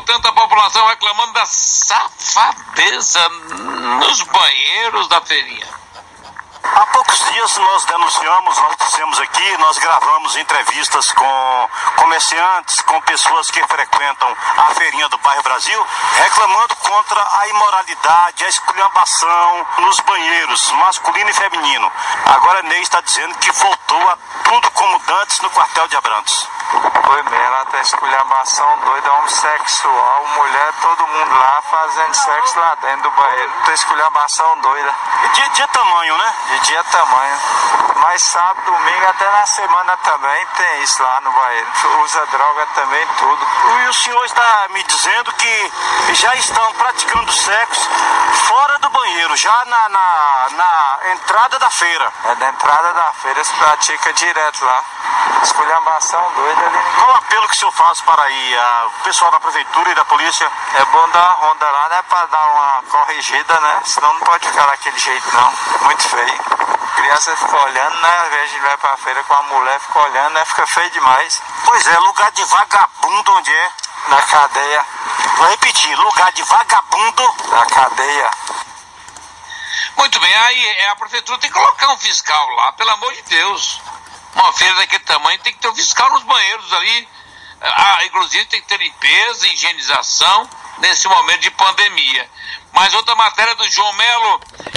portanto, a população reclamando da safadeza nos banheiros da feirinha. Há poucos dias nós denunciamos, nós dissemos aqui, nós gravamos entrevistas com comerciantes, com pessoas que frequentam a feirinha do bairro Brasil, reclamando contra a imoralidade, a esculhambação nos banheiros, masculino e feminino. Agora a Ney está dizendo que voltou a tudo como dantes no quartel de Abrantes. Foi mesmo, ela tá esculhambação doida, homossexual, mulher, todo mundo lá fazendo sexo lá dentro do banheiro. Tá esculhambação doida. E dia tamanho, né? De dia tamanho. Mas sábado, domingo, até na semana também tem isso lá no banheiro. Usa droga também, tudo. E o senhor está me dizendo que já estão praticando sexo fora do banheiro, já na entrada da feira. É da entrada da feira, se pratica direto lá. Esculhambação doida ali. Qual o apelo que o senhor faz para aí, o pessoal da prefeitura e da polícia? É bom dar uma ronda lá, né, para dar uma corrigida, né? Senão não pode ficar daquele jeito, não. Muito feio. A criança fica olhando, né? Às vezes a gente vai pra feira com a mulher, fica olhando, né? Fica feio demais. Pois é, lugar de vagabundo onde é? Na cadeia. Vou repetir, lugar de vagabundo. Na cadeia. Muito bem, aí a prefeitura tem que colocar um fiscal lá, pelo amor de Deus. Uma feira daquele tamanho tem que ter um fiscal nos banheiros ali. Inclusive tem que ter limpeza, higienização nesse momento de pandemia. Mas outra matéria do João Melo.